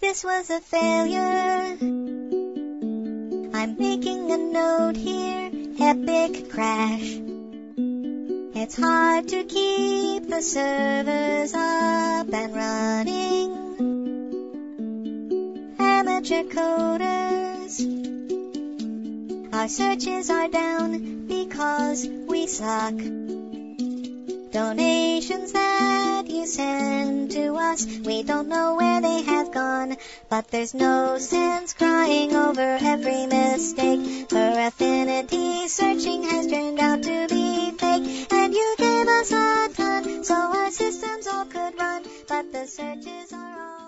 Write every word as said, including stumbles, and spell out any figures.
this was a failure. I'm making a note here, epic crash. It's hard to keep the servers up and running. Amateur coders, our searches are down because we suck. Donations that you send to us, we don't know where they have gone, but there's no sense crying over every mistake. For Affinity, searching has turned out to be fake, and you gave us a ton so our systems all could run, but the searches are all